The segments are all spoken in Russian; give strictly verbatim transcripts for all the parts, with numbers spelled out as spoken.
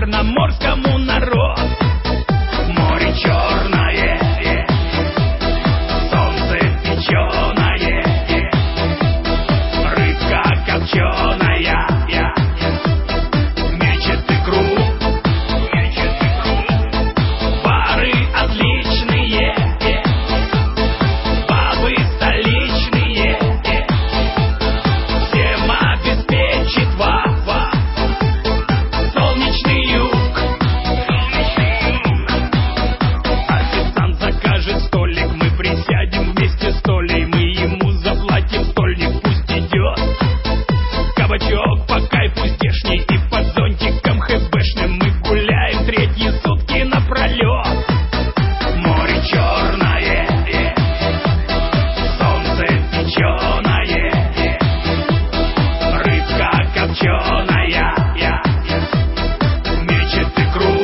черноморскому народ. Море черное, солнце печеное, рыбка копченая, мечет икру, пары отличные, бабы столичные, всем обеспечит Вава. Солнечный юг, официант закажет столик, мы присядем вместе с Толей, мы ему заплатим стольник, пусть идет. Кабачок по кайфу здешний и под зонтиком хэбэшным мы гуляем третьи сутки напролет. Море черное, солнце печеное, рыбка копченая, мечет икру,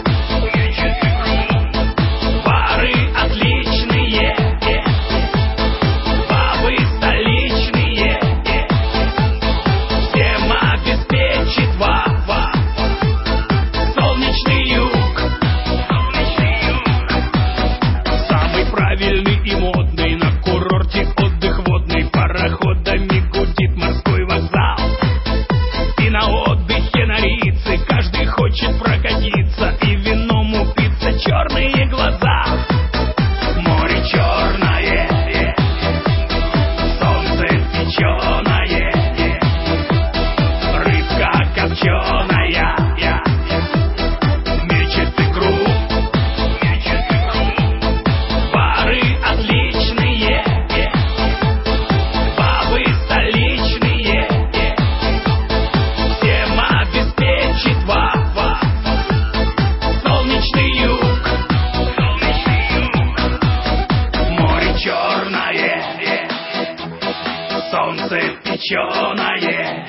пары отличные, бабы столичные, всем обеспечит Вава. Солнечный юг, самый правильный и модный, на курорте отдых водный, пароходами гудит морской вокзал. И на отдыхе на Рице каждый хочет прокатиться и вином упиться, черные глаза. Море черное, солнце печеное, рыбка копченая, мечет икру, пары отличные, бабы столичные, всем обеспечит Вава. Солнечный юг, море черное, солнце печеное,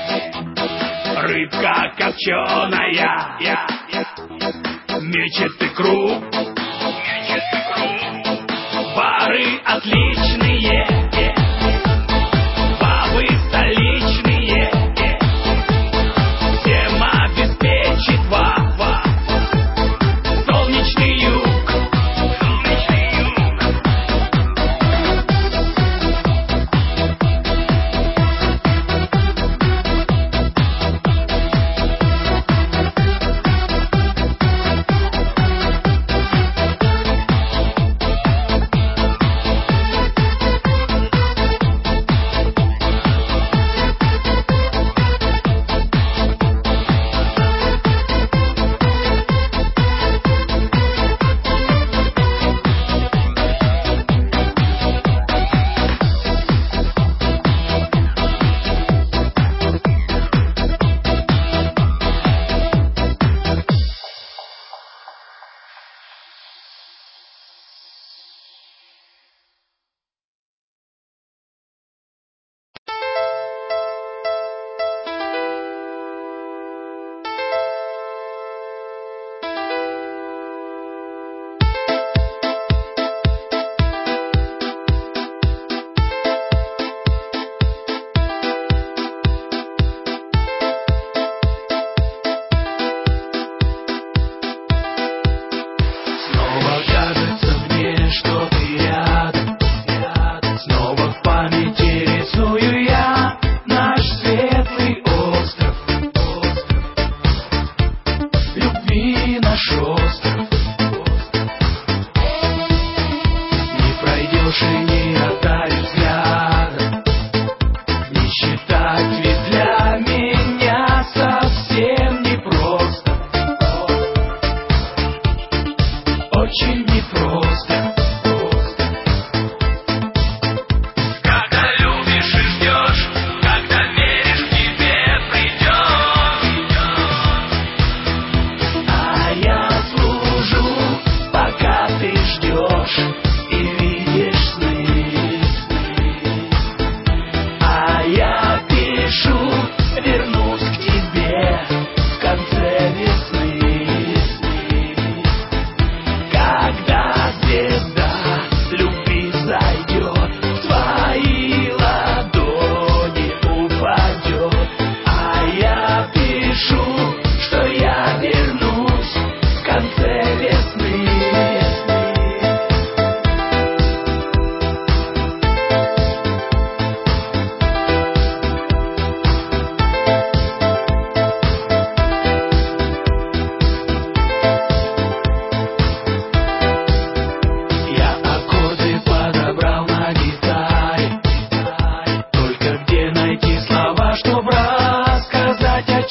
рыбка копченая, мечет икру, пары отличные, бабы столичные, всем обеспечит Вава. Солнечный юг.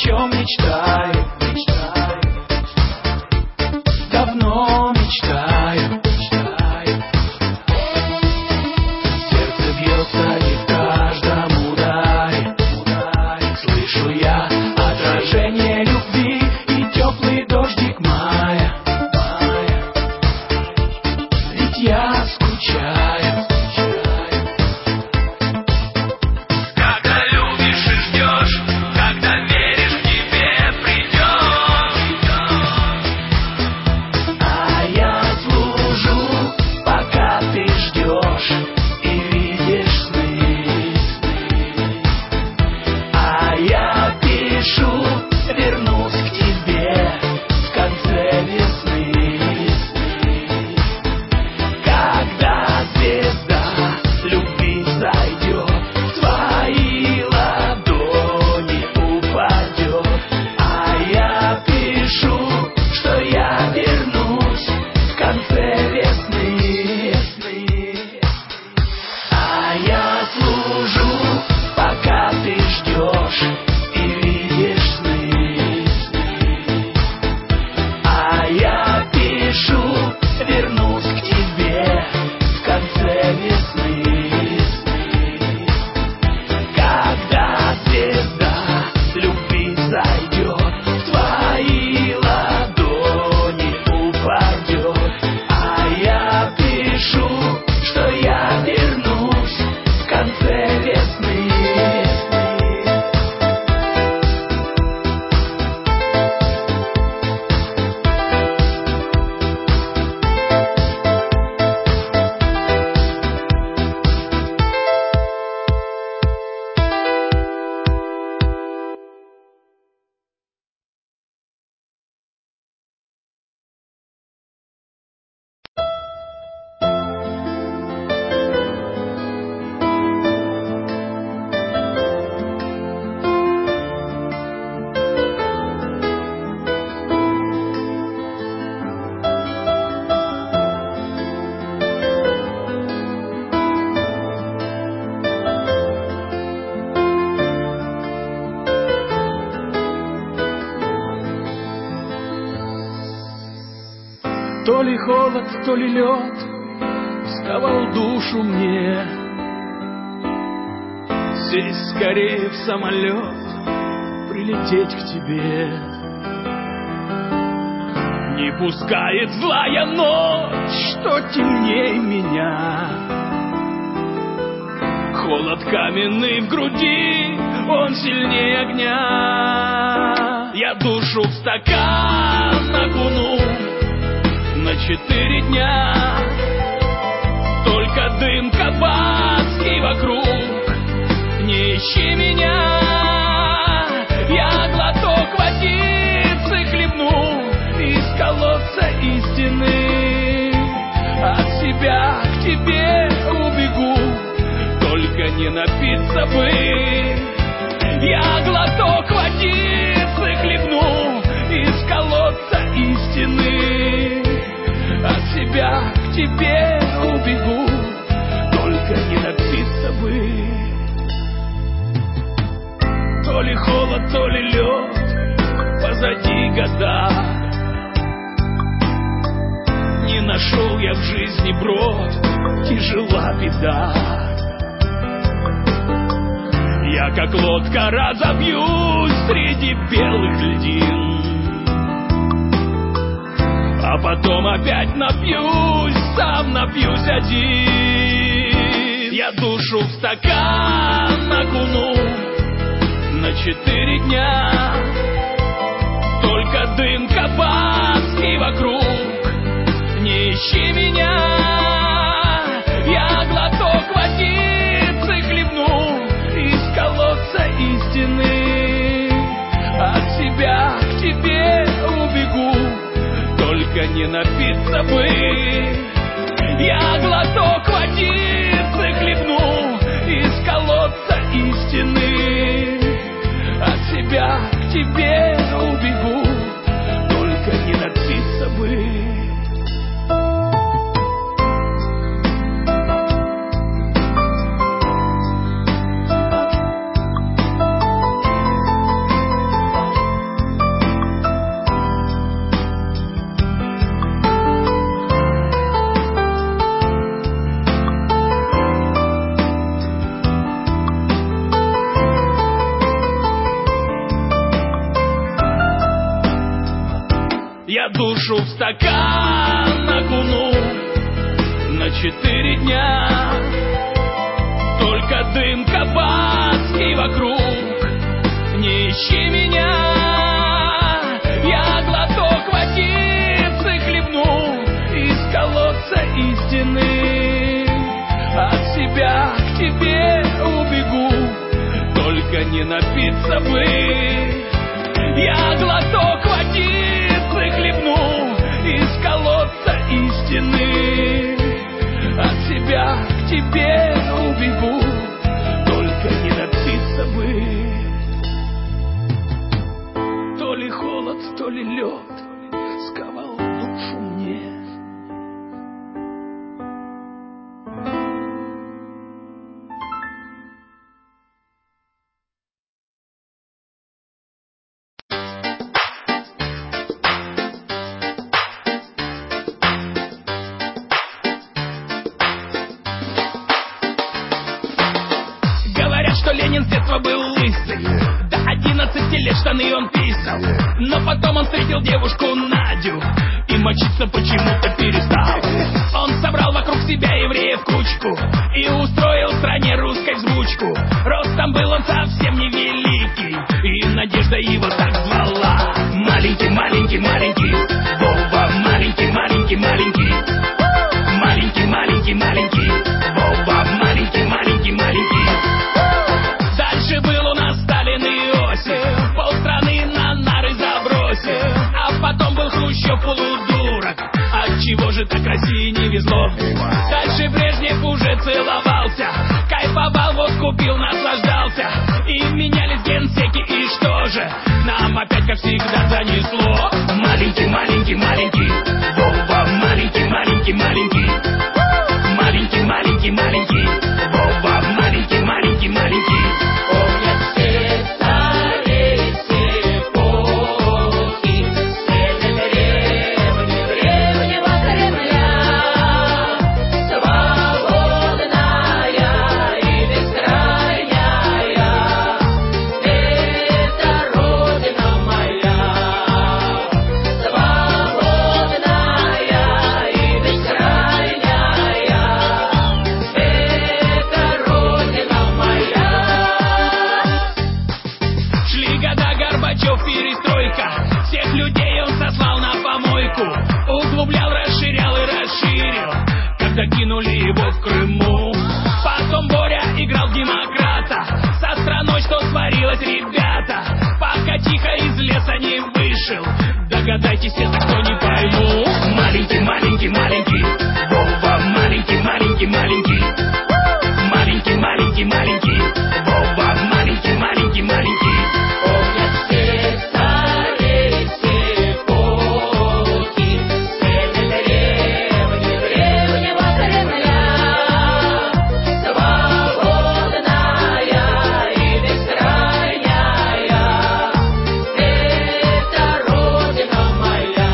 чем мечтаю, мечтаю, давно мечтаю, мечтаю. Сердце бьется не в каждом ударе, ударе. Слышу я отражение любви и теплый дождик мая, мая. Ведь я скучаю, скучаю. Когда любишь и ждешь, когда веришь, к тебе придет. А я служу, пока ты ждешь и видишь сны. А я пишу, вернусь к тебе в конце весны. Когда звезда любви зайдет, в твои ладони упадет. А я пишу, что я вернусь в конце весны. А я служу, пока ты ждешь и видишь сны. А я пишу, вернусь к тебе в конце весны. Когда звезда любви зайдет, в твои ладони упадет. А я пишу, что я вернусь в конце весны. То ли холод, то ли лед сковал душу мне. Сесть скорее в самолет, прилететь к тебе. Не пускает злая ночь, что темней меня. Холод каменный в груди, он сильнее огня. Я душу в стакан окуну на четыре дня. Только дым кабацкий вокруг, не ищи меня. Я глоток водицы хлебну из колодца истины. От себя к тебе убегу, только не напиться бы. Я глоток водицы хлебну из колодца истины. От себя к тебе убегу, только не напиться бы. То ли холод, то ли лед, позади года. Не нашел я в жизни брод, тяжела беда. Я как лодка разобьюсь среди белых льдин, а потом опять напьюсь, сам напьюсь один. Я душу в стакан окуну на четыре дня. Только дым кабацкий вокруг, не ищи меня. Я глоток водицы хлебну из колодца истины. От себя к тебе убегу, только не напиться бы. Я глоток водицы хлебну из колодца истины. От себя к тебе убегу, только не напиться бы. Я душу в стакан окуну на четыре дня. Только дым кабацкий вокруг, не ищи меня. Я глоток водицы хлебну из колодца истины. От себя к тебе убегу, только не напиться бы. Я глоток водицы хлебну из колодца истины. От себя к тебе убегу, только не напиться бы. То ли холод, то ли лед сковал душу мне. Что Ленин с детства был лысый, до одиннадцати лет штаны он писал. Но потом он встретил девушку Надю и мочиться почему-то перестал. Он собрал вокруг себя евреев кучку и устроил в стране русской взбучку. Ростом был он совсем невеликий, и Надежда его так звала. Маленький, маленький, маленький Вова, маленький, маленький, маленький. Маленький, маленький, маленький Вова, маленький, маленький, маленький. Дальше был у нас Сталин и Иосиф, полстраны на нары забросил. А потом был Хрущев полудурок, отчего же так России не везло. Дальше Брежнев уже целовался, кайфовал, водку пил, наслаждался. И менялись генсеки, и что же? Нам опять, как всегда, занесло. Маленький, маленький, маленький Вова, маленький, маленький, маленький. Маленький, маленький, маленький Вова, маленький, маленький, маленький. Помнят все старые эпохи, северной деревни, древнего Кремля, свободная и бескрайняя, это родина моя, свободная и бескрайняя, это родина моя. Шли года, Горбачев, перестройка, всех людей он сослал на помойку. Углублял, расширял и расширил, когда кинули его в Крыму. Потом Боря играл в демократа, со страной что творилось, ребята. Пока тихо из леса не вышел, догадайтесь, это кто, не пойму. Маленький, маленький, маленький Вова, маленький, маленький, маленький. Маленький, маленький, маленький Вова, маленький, маленький, маленький. Помнят все старые эпохи, северной деревни, древнего Кремля, свободная и бескрайняя, это родина моя,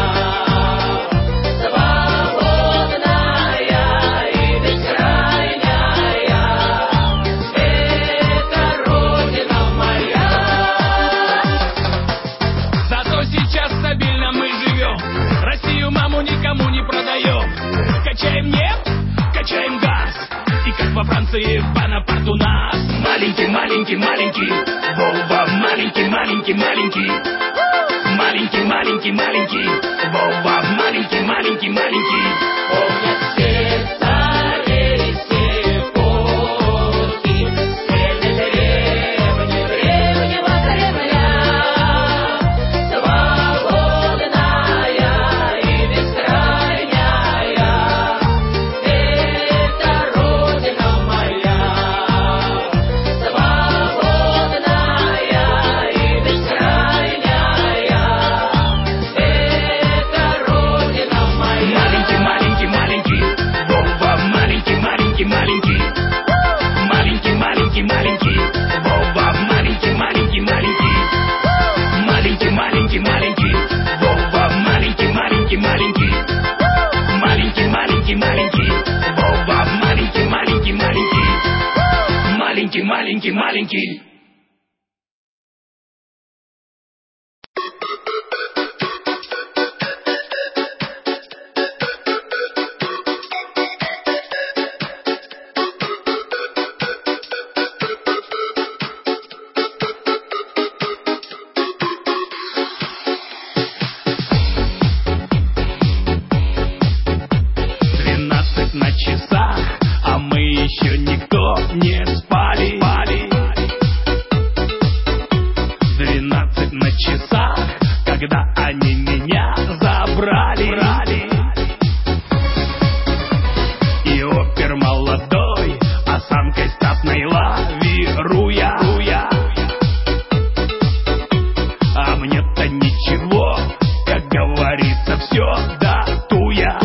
свободная и бескрайняя, это родина моя. Зато сейчас стабильно мы живем, Россию маму никому не продаем. Качаем нефть, качаем газ, и как во Франции Бонапарт у нас. Маленький, маленький, маленький Вова, маленький, маленький, маленький. Маленький, маленький, маленький Вова, маленький, маленький, маленький. Помнят все старые эпохи, северной деревни, древнего Кремля, свободная и бескрайняя, это родина моя, свободная и бескрайняя, это родина моя. Маленький, маленький, маленький Вова, маленький, маленький, маленький. Маленький, маленький, маленький Вова, маленький, маленький, маленький. Маленький, маленький, маленький Вова, маленький, маленький, маленький. Маленький, маленький, маленький Вова, маленький, маленький, маленький. Маленький, маленький, маленький. когда они меня забрали. И опер молодой, осанкой статной лавируя. А мне-то ничего, как говорится, все да туя.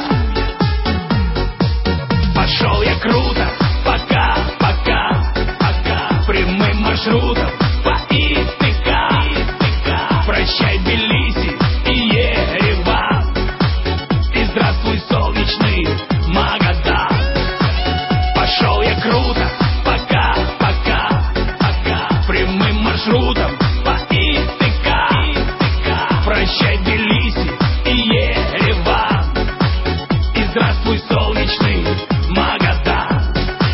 Пошел я круто, пока, пока, пока, прямым маршрутом по ИТК. Прощай, Тбилиси и Ереван, и здравствуй, солнечный Магадан. Пошел я круто, пока, пока, пока, прямым маршрутом по ИТК. Прощай, Тбилиси и Ереван, и здравствуй, солнечный Магадан.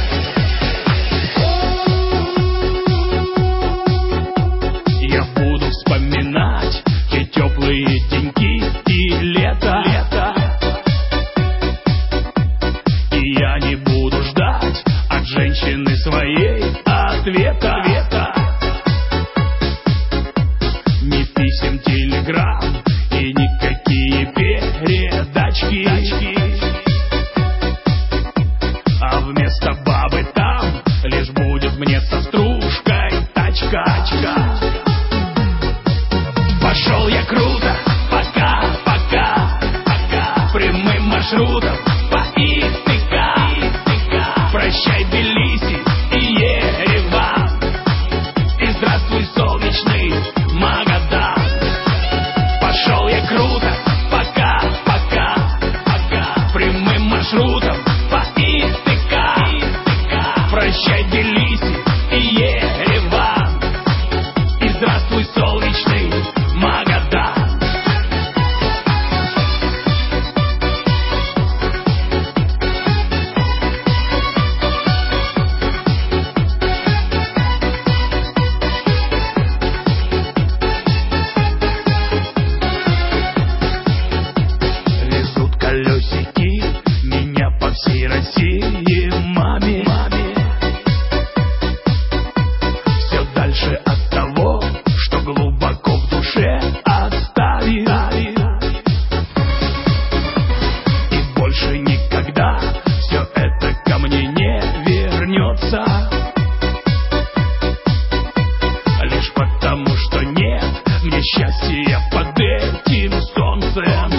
Я буду вспоминать те теплые деньки и лето, и я не буду ждать от женщины своей ответа. Ни писем, телеграмм и никакие передачки. А вместо бабы там лишь будет мне со стружкой тачка. Пошел я круто, пока, пока, пока, прямым маршрутом по ИТК. Прощай, Тбилиси и Ереван, и здравствуй, солнечный Магадан. Пошел я круто, пока, пока, пока, прямым маршрутом по ИТК. Прощай, Тбилиси и Ереван, и здравствуй, солнечный Магадан. Везут колесики меня по всей России маме. Все дальше от того, что глубоко в душе оставил. И больше никогда все это ко мне не вернется. Лишь потому, что нет мне счастья под этим солнцем.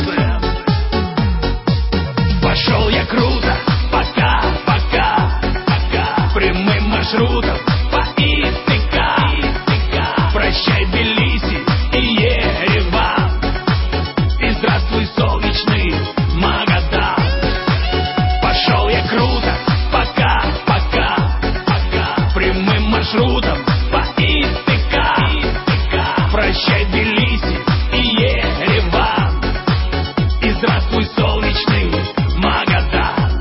Пошел я круто, пока, пока, пока, прямым маршрутом по ИТК. Прощай, Тбилиси и Ереван, и здравствуй, солнечный Магадан. Пошел я круто, пока, пока, пока, прямым маршрутом по ИТК. Прощай, Тбилиси и Ереван, и здравствуй, солнечный Магадан.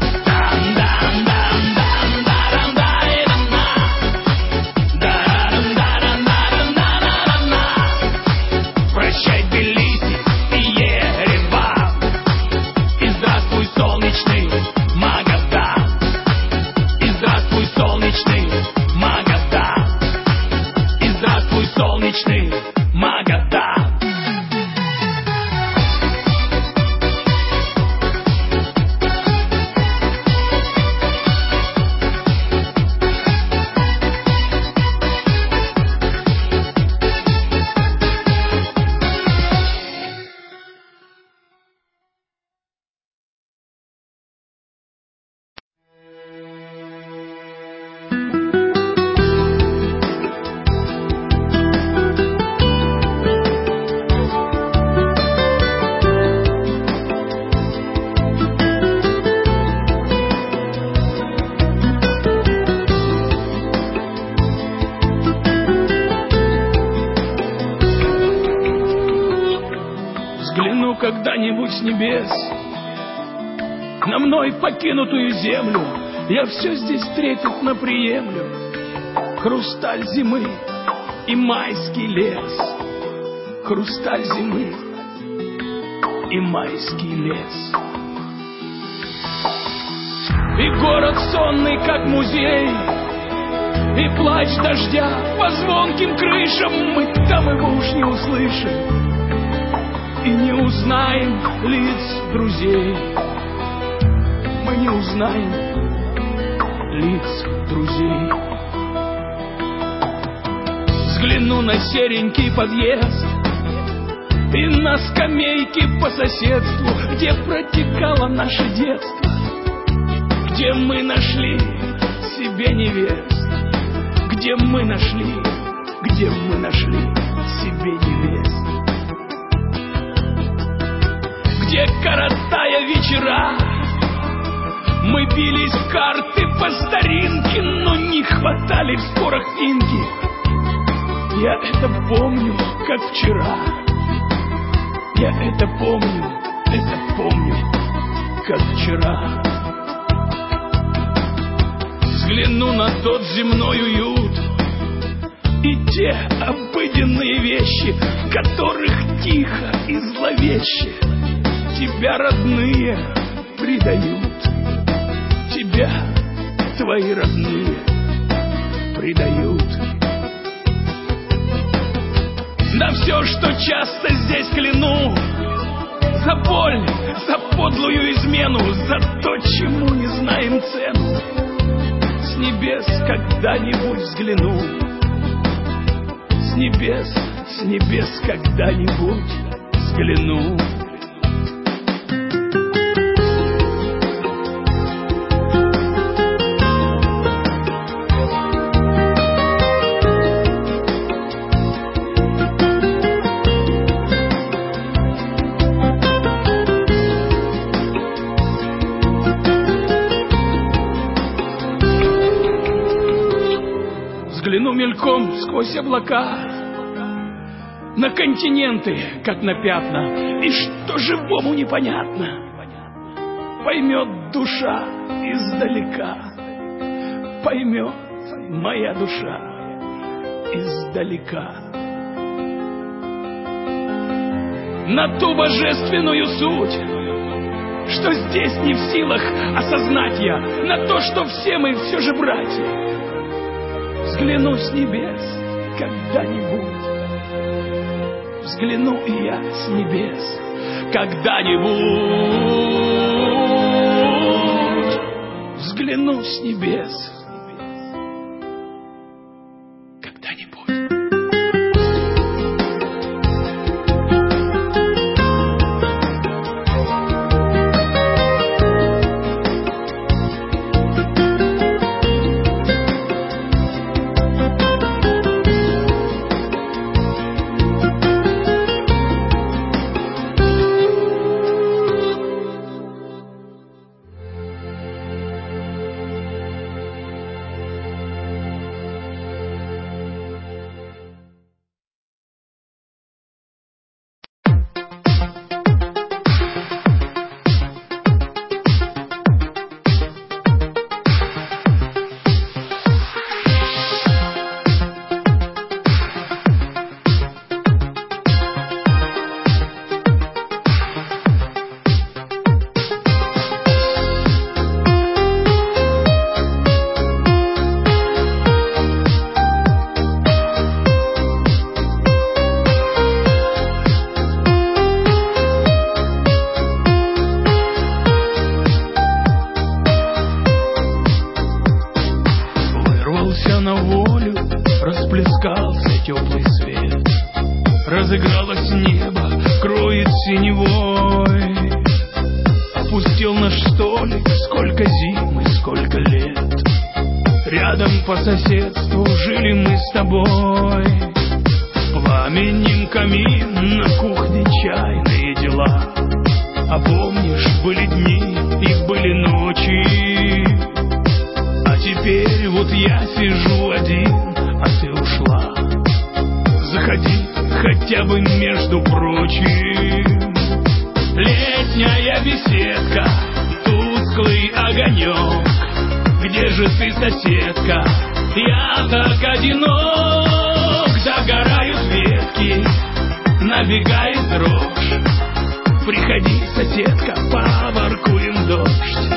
Прощай, Тбилиси и Ереван, и здравствуй, солнечный Магадан. И здравствуй, солнечный Магадан. И здравствуй, солнечный Магадан. Взгляну когда-нибудь с небес на мной покинутую землю, я все здесь трепетно приемлю. Хрусталь зимы и майский лес, хрусталь зимы и майский лес. И город сонный, как музей, и плач дождя по звонким крышам, мы там его уж не услышим. узнаем лиц друзей. Мы не узнаем лиц друзей. Взгляну на серенький подъезд и на скамейке по соседству, где протекало наше детство, где мы нашли себе невест, где мы нашли, где мы нашли себе невест, где, коротая вечера, мы бились в карты по старинке, но не хватали в спорах финки. Я это помню, как вчера. Я это помню, это помню, как вчера. Взгляну на тот земной уют и те обыденные вещи, в которых тихо и зловеще тебя родные предают. Тебя твои родные предают. Да все, что часто здесь кляну, за боль, за подлую измену, за то, чему не знаем цену, с небес когда-нибудь взгляну, с небес, с небес когда-нибудь взгляну. Взгляну мельком сквозь облака на континенты, как на пятна, и что живому непонятно, поймет душа издалека, поймет моя душа издалека. На ту божественную суть, что здесь не в силах осознать я, на то, что все мы все же братья, взгляну с небес когда-нибудь, взгляну и я с небес когда-нибудь, взгляну с небес когда-нибудь. На волю расплескался теплый свет, разыгралось небо, кроет синевой, опустил наш столик, сколько зим и сколько лет. Рядом по соседству жили мы с тобой, пламенем камин, на кухне чайные дела. А помнишь, были дни и были ночи, теперь вот я сижу один, а ты ушла. Заходи хотя бы между прочим. Летняя беседка, тусклый огонек. Где же ты, соседка? Я так одинок. Догорают ветки, набегает дрожь. Приходи, соседка, поворкуем дождь.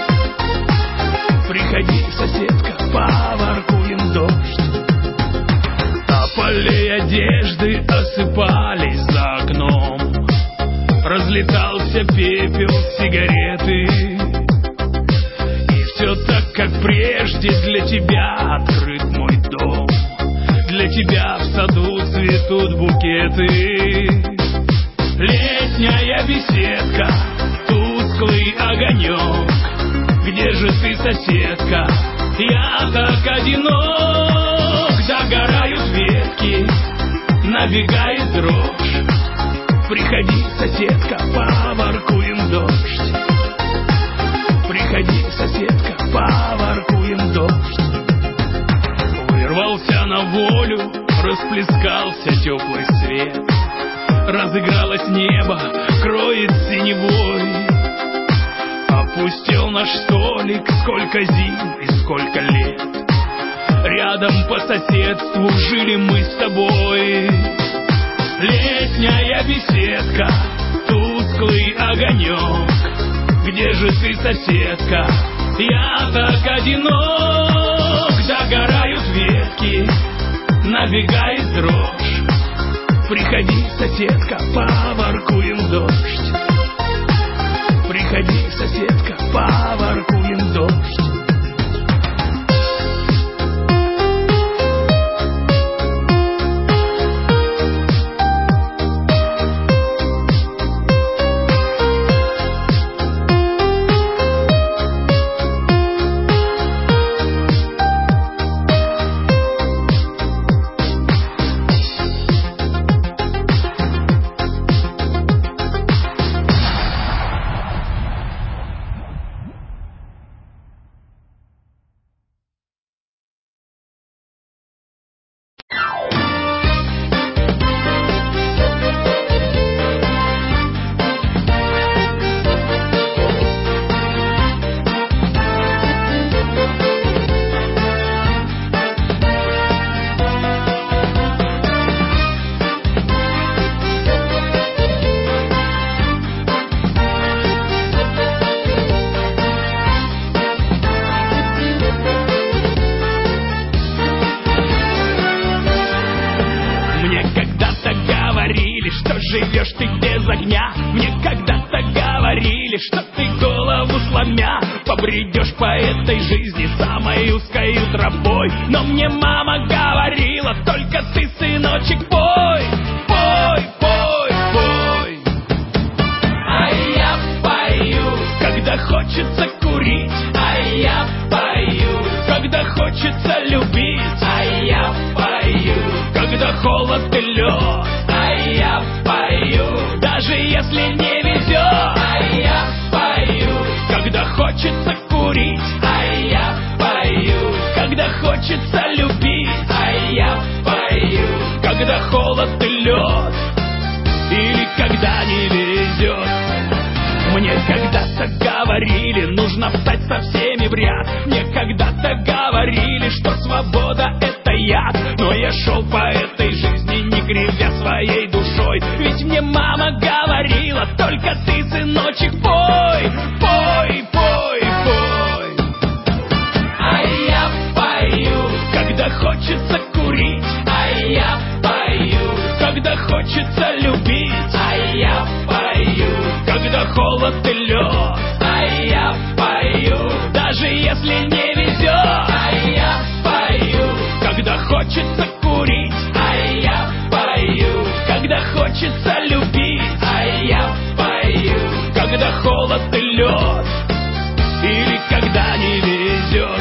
Приходи, соседка, поворкуем дождь. А полей одежды осыпались за окном. разлетался пепел сигареты. И все так, как прежде, для тебя открыт мой дом. Для тебя в саду цветут букеты. Летняя беседка, тусклый огонек. Где же ты, соседка? Я так одинок. Догорают ветки, набегает дрожь. Приходи, соседка, поворкуем дождь. Приходи, соседка, поворкуем дождь. Вырвался на волю, расплескался теплый свет. Разыгралось небо, кроет синевой. Опустел наш столик, сколько зим и сколько лет. Рядом по соседству жили мы с тобой. Летняя беседка, тусклый огонек. Где же ты, соседка? Я так одинок. Догорают ветки, набегает дрожь. Приходи, соседка, поворкуем дождь. Приходи, соседка, поворкуем дождь. Живешь ты без огня. Мне когда-то говорили, что ты голову сломя побредешь по этой жизни самой узкой тропой. Но мне мама говорила, только ты, сыночек, пой, пой, пой, пой. А я пою, когда хочется курить. А я пою, когда хочется любить. А я пою, когда холод и лед. А я пою, даже если не везет. А я пою, когда хочется курить. А я пою, когда хочется любить. А я пою, когда холод и лед. Или когда не везет. Мне когда-то говорили, нужно встать со всеми в ряд. Мне когда-то говорили, что свобода — это яд. Но я шел по этой жизни, не кривя своей душой. Ведь мне мама говорила, только ты, сыночек, пой, пой, пой, пой. А я пою, когда хочется курить. А я пою, когда хочется любить. А я пою, когда холод и лед. А я пою, даже если не везет. А я пою, когда хочется курить. А я пою, когда хочется любить. А я пою, когда холод и лед. Или когда не везет.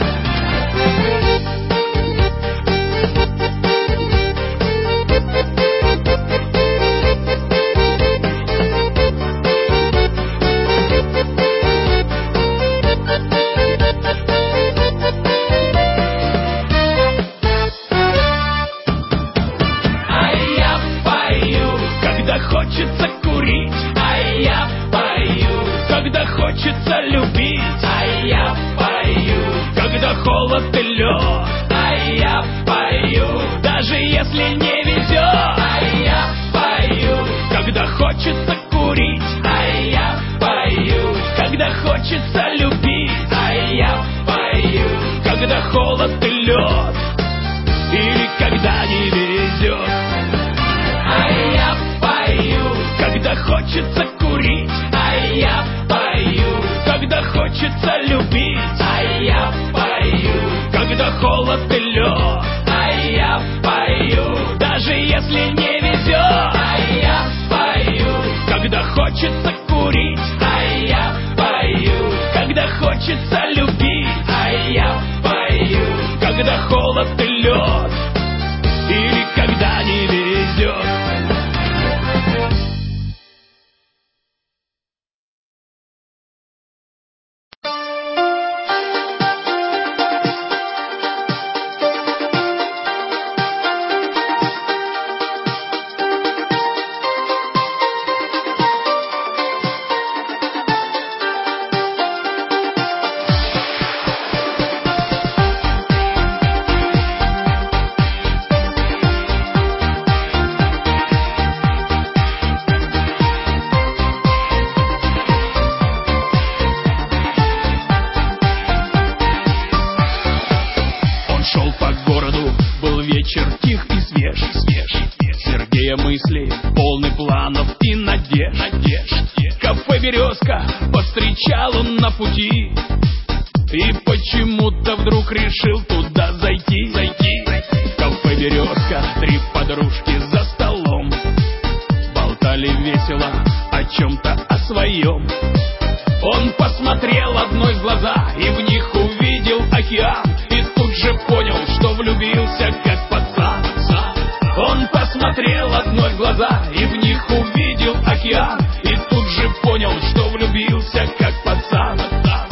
Хочется курить, а я пою, когда хочется любить. А я пою, когда холод и лед. А я пою, даже если не везет. А я пою, когда хочется курить. А я пою, когда хочется любить. А я пою, когда холод и лед. Или когда не везет. А я пою, когда хочется курить. холод и лед, а я пою, даже если не везет, а я пою, когда хочется курить, а я пою, когда хочется любить, а я пою, когда холод и лед, или когда не везет. Вечер тих и свеж, свеж, Сергея мысли, полный планов и надежд, надежд. Кафе «Березка» повстречал он на пути и почему-то вдруг решил туда зайти, зайти. Кафе «Березка», три подружки за столом болтали весело о чем-то, о своем. Он посмотрел одной в глаза и в них увидел океан, и тут же понял, что влюбился как пацан. Он посмотрел одной в глаза и в них увидел океан, и тут же понял, что влюбился как пацан.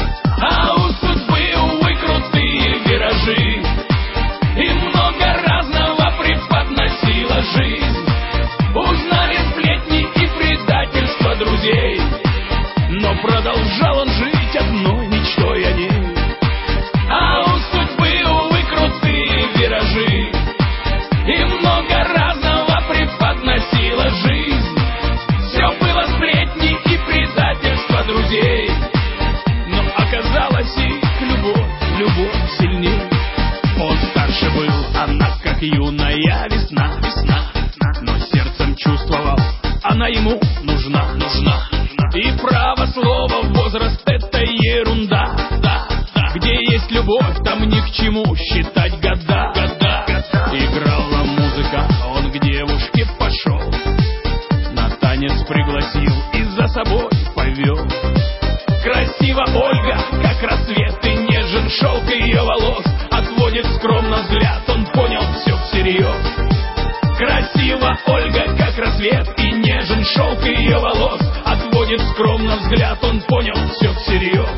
А у судьбы, увы, крутые виражи, и много разного преподносила жизнь. Узнали сплетни и предательство друзей, но продолжал он жить одной мечтой о ней. А у судьбы, увы, крутые виражи, и много разного преподносила жизнь. Все было сплетни и предательство друзей, но оказалось их любовь, любовь сильнее. Он старше был, она как юная весна, весна, но сердцем чувствовал, она ему нужна, нужна. И право слово, возраст — это ерунда, да, да. Где есть любовь, там ни к чему считать года, года, года. Играла музыка, он к девушке пошел, на танец пригласил и за собой повел. Красива Ольга, как рассвет, и нежен шелк ее волос, отводит скромно взгляд, он понял все всерьез. Красива Ольга, как рассвет, и нежен шелк ее волос, отводит скромно взгляд, он понял все всерьез.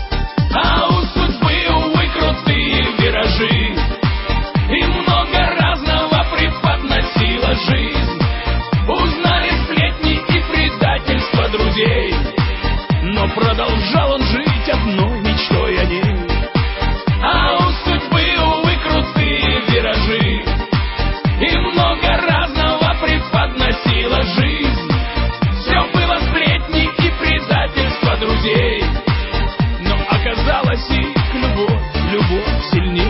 А у судьбы, увы, крутые виражи, и много разного преподносила жизнь. Узнали сплетни и предательство друзей, но продолжал он жить одной мечтой о ней. А у судьбы, увы, крутые виражи, и много разного преподносила жизнь. Все было сплетни и предательство друзей, но оказалось их любовь, любовь сильнее.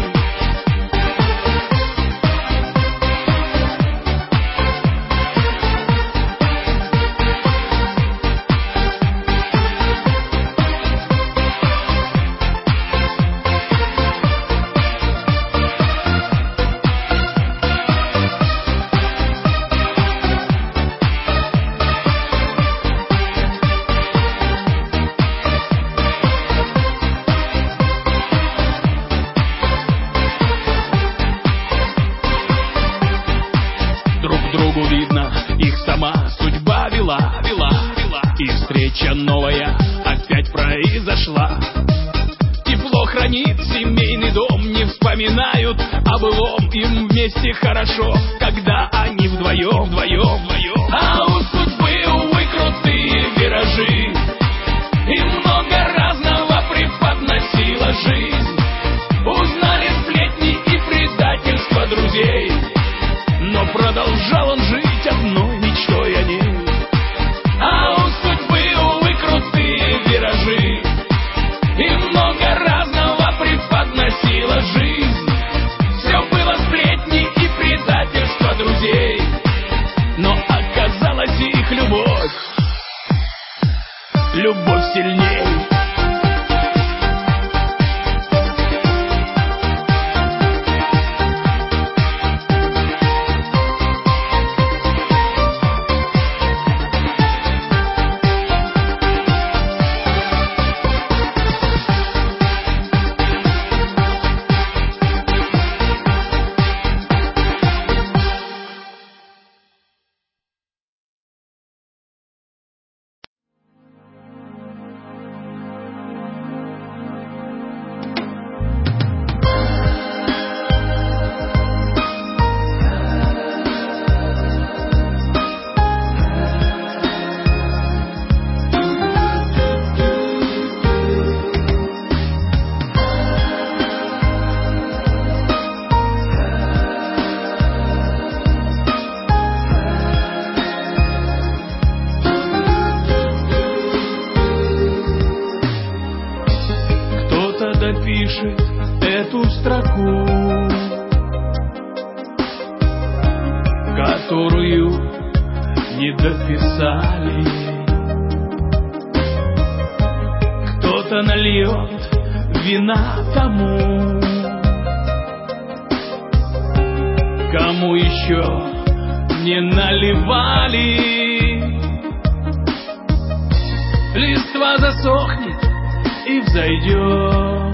И встреча новая опять произошла. Тепло хранит семейный дом, не вспоминают о былом. Им вместе хорошо, когда они вдвоем, вдвоем, вдвоем. А у судьбы, увы, крутые виражи, и много разного преподносила жизнь. Узнали сплетни и предательство друзей, но продолжал он жить одной мечтой о ней. А у судьбы, увы, крутые виражи, и много разного преподносила жизнь. Все было сплетни и предательство друзей, но оказалась их любовь, любовь сильней. пишет эту строку, которую не дописали. Кто-то нальет вина тому, кому еще не наливали. Листва засохнет и взойдет.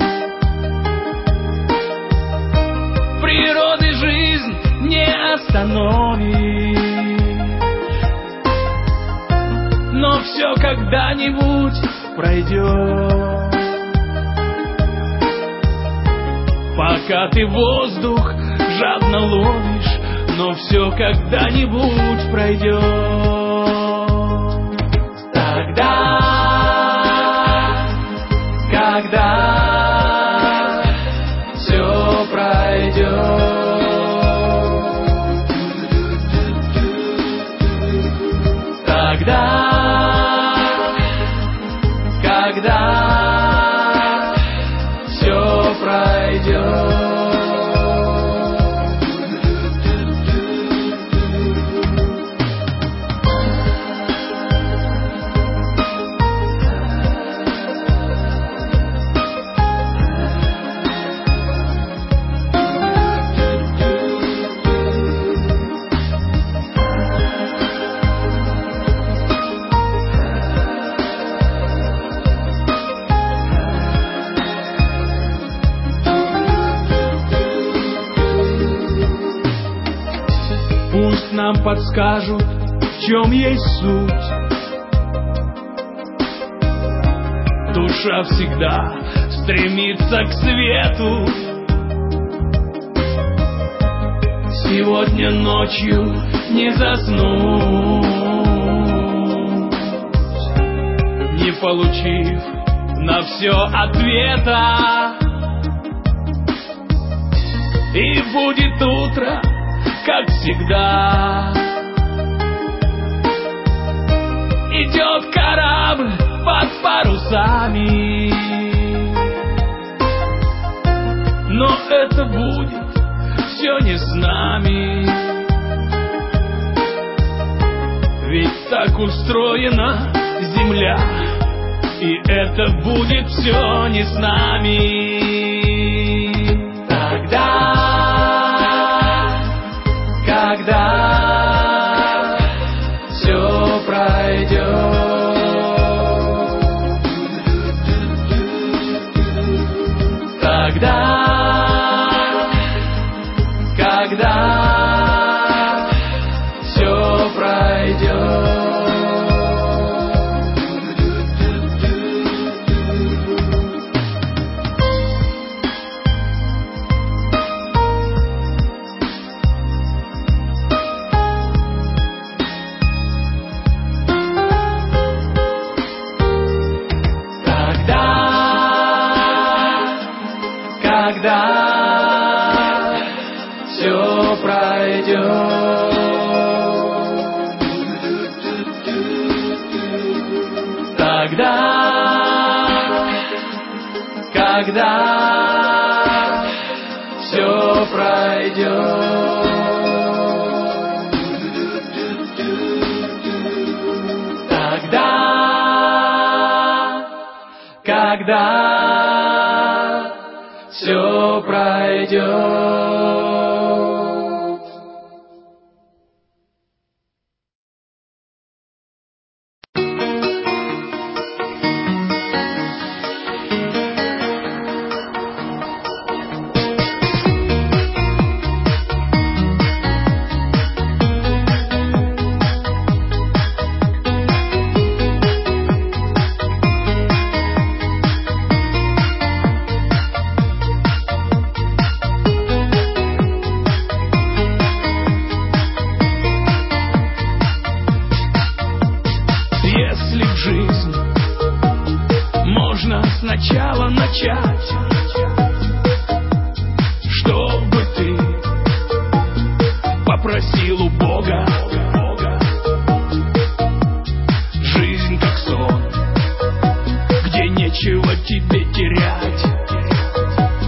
Природы жизнь не остановит, но все когда-нибудь пройдет. Пока ты воздух жадно ловишь, но все когда-нибудь пройдет. Тогда, когда все пройдет, тогда, когда все пройдет. Пусть нам подскажут, в чем есть суть. Душа всегда стремится к свету. Сегодня ночью не заснуть, не получив на все ответа. И будет утро, как всегда. Идет корабль под парусами, но это будет все не с нами. Ведь так устроена земля, и это будет все не с нами. Тогда, когда все пройдет, тогда, когда все пройдет. Когда все пройдет, тогда, когда все пройдет, тогда, когда все пройдет. Сначала начать, чтобы ты попросил у Бога. Жизнь как сон, где нечего тебе терять.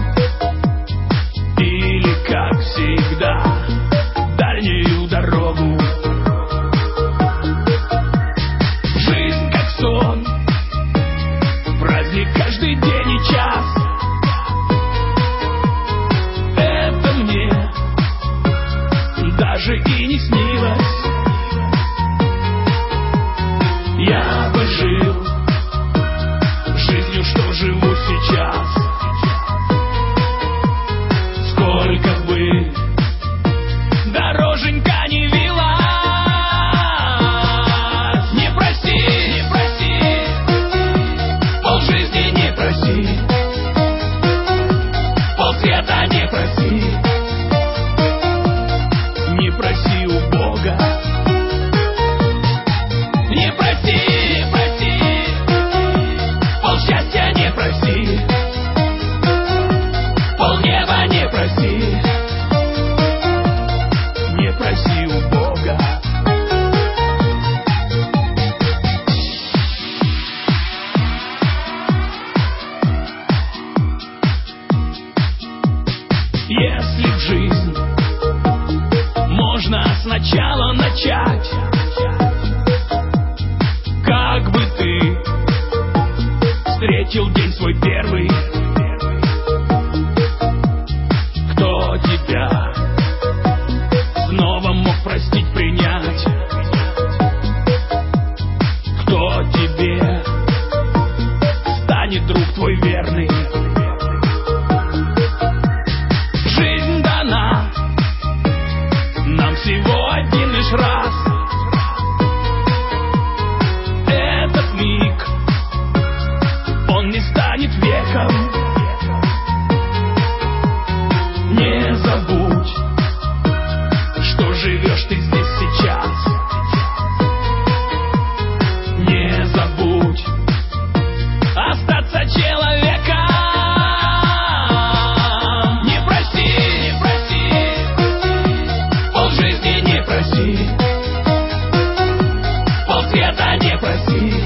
не проси,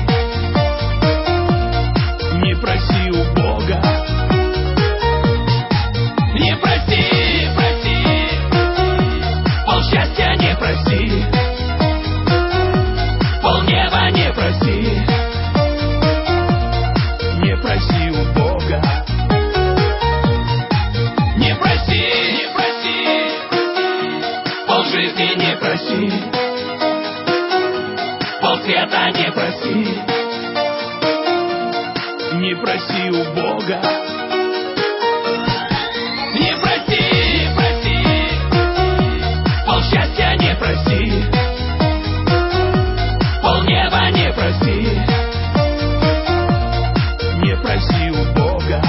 не проси у Бога. Не проси, проси, полсчастья не проси, полнеба не проси, не проси у Бога. Не проси, не проси, полжизни не проси, полцвета не проси, не проси у Бога. Не проси, не проси, полсчастья не проси, полнеба не проси, не проси у Бога.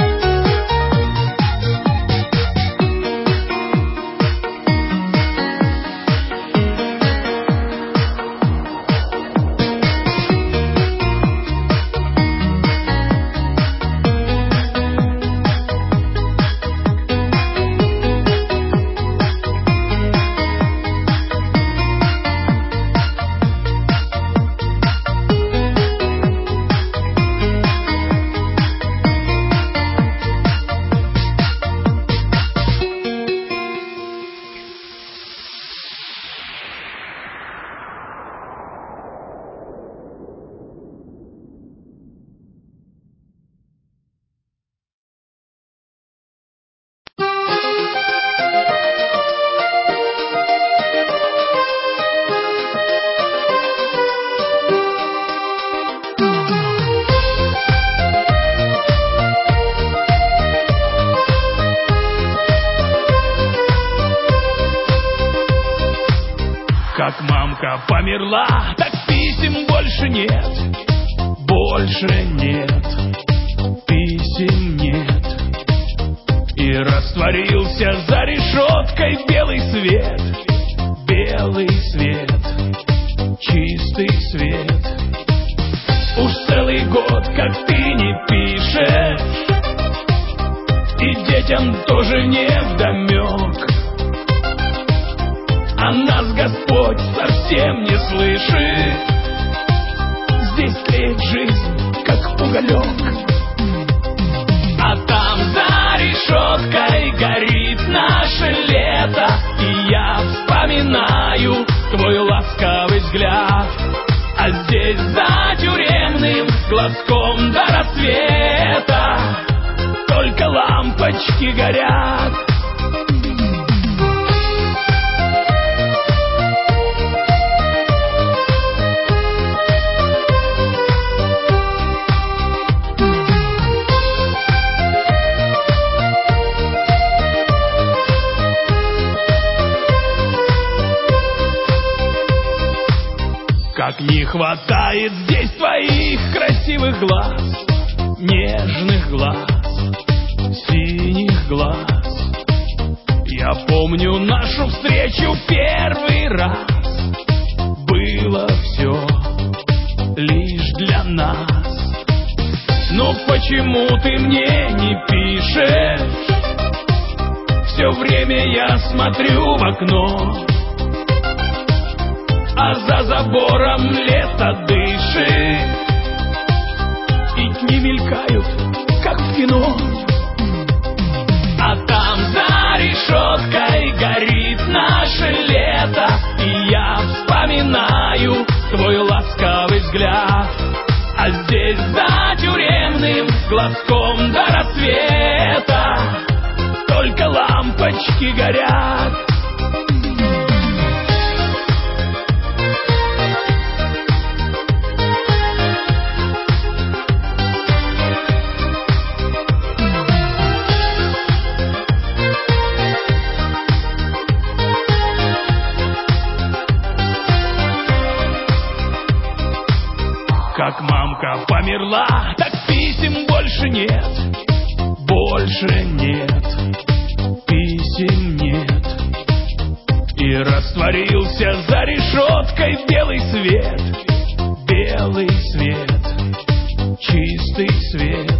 Как мамка померла, так писем больше нет, больше нет, писем нет. И растворился за решеткой белый свет, белый свет, чистый свет. Уж целый год, как ты не пишешь, и детям тоже невдомек. А нас Господь совсем не слышит. Здесь тлеет жизнь, как уголек. А там за решеткой горит наше лето, и я вспоминаю твой ласковый взгляд. А здесь за тюремным глазком до рассвета только лампочки горят. Как не хватает здесь твоих красивых глаз, нежных глаз, синих глаз. Я помню нашу встречу первый раз. Было все лишь для нас. Но почему ты мне не пишешь? Все время я смотрю в окно, а за забором лето дышит, и дни мелькают, как в кино. А там за решеткой горит наше лето, и я вспоминаю твой ласковый взгляд. А здесь за тюремным глазком до рассвета только лампочки горят. Как мамка померла, так писем больше нет, больше нет, писем нет. И растворился за решеткой белый свет, белый свет, чистый свет.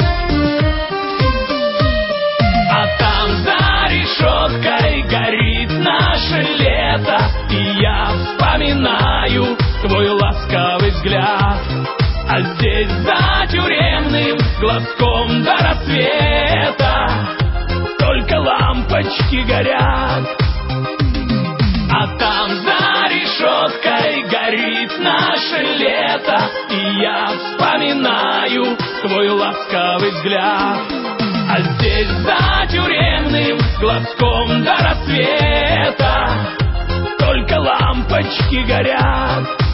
А там за решеткой горит наше лето, и я вспоминаю твой ласковый взгляд. А здесь за тюремным глазком до рассвета только лампочки горят. А там за решеткой горит наше лето, и я вспоминаю твой ласковый взгляд. А здесь за тюремным глазком до рассвета только лампочки горят.